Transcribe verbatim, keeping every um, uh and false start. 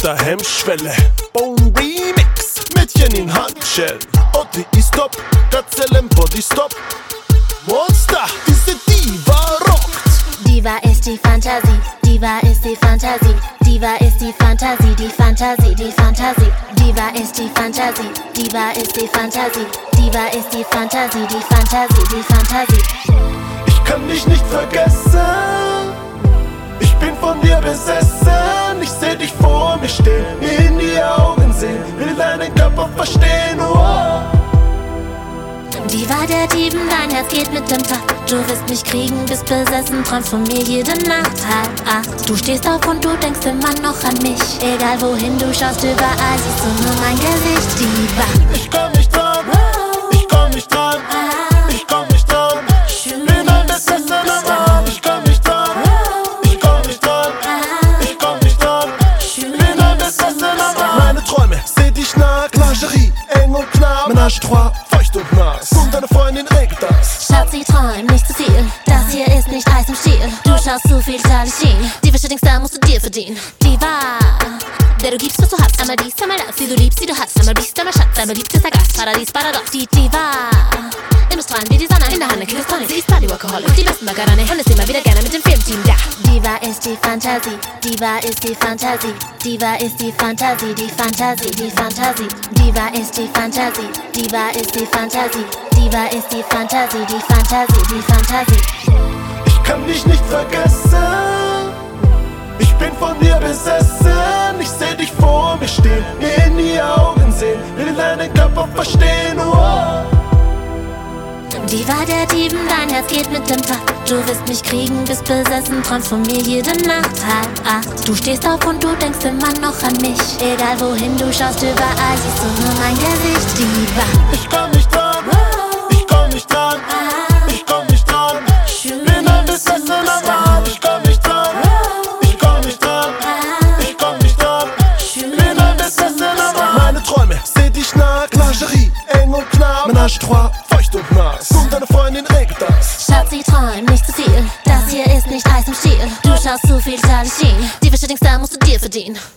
unter Hemmschwelle. Bone Remix, Mädchen in Handschellen. Otti ist top, Gazelle im Body stop. Monster, diese Diva rockt. Diva ist die Fantasie, Diva ist die Fantasie, Diva ist die Fantasie, die Fantasie, die Fantasie. Diva ist die Fantasie, Diva ist die Fantasie, Diva ist die Fantasie, die Fantasie, die Fantasie. Ich kann dich nicht vergessen, ich bin von dir besessen. Ich seh dich vor mir stehen, in die Augen sehen, will deinen Körper verstehen, oh. Diva der Dieben, dein Herz geht mit dem Takt. Du wirst mich kriegen, bist besessen, träumst von mir jede Nacht. Halb acht, du stehst auf und du denkst immer noch an mich. Egal wohin du schaust, überall siehst du nur mein Gesicht. Diva, ich komm nicht dran, ich komm nicht dran, ich komm nicht dran. Bin ein besessener Mann, ich komm nicht dran, ich komm nicht dran, ich komm nicht dran. Bin ein besessener Mann. Meine Träume, seh dich nackt, Lingerie, eng und knapp, Ménage trois, feucht und nass. Und deine Freundin regelt das. Schatz, sie träumt nicht zu viel. Das hier ist nicht Eis im Stiel. Du schaust zu viel Charlie Sheen. Die Wäsche da musst du dir verdienen. Diva, der du gibst, was du hast. Einmal dies, einmal das. Die du liebst, die du hast. Einmal bist, einmal Schatz. Einmal liebster Gast. Paradies, Paradox. Die Diva, im Strahlen wie die Sonne. In der Hand eine Kinestonic. Sie ist Party-Workaholic. Die besten Magarane. Und ist immer wieder gerne mit dem Filmteam da. Diva ist die Fantasie. Diva ist die Fantasie. Diva ist die Fantasie. Die Fantasie, die Fantasie. Diva ist die Fantasie. Diva ist die Fantasie. Diva ist die Fantasie. Die Fantasie, die Fantasie. Ich kann dich nicht vergessen, ich bin von dir besessen. Ich seh dich vor mir stehen, in die Augen sehen, will deinen Körper verstehen, oh. Diva der Dieben, dein Herz geht mit dem Takt. Du wirst mich kriegen, bist besessen, träumst von mir jede Nacht. Halb acht, du stehst auf und du denkst immer noch an mich. Egal wohin du schaust, überall siehst du nur mein Gesicht. Diva, ich komm nicht dran, ich komm nicht dran, ich komm nicht dran. Bin ein besessener Mann, ich komm nicht dran, ich komm nicht dran, ich komm nicht dran. Bin ein besessener Mann. Meine Träume, seh dich nackt, Lingerie, eng und knapp, Ménage trois, feucht und nass. Und deine Freundin regelt das. Schatz, sie träumt nicht zu viel. Das hier ist nicht Eis im Stiel. Du schaust zu viel Charlie Sheen. Die Wäsche da musst du dir verdienen.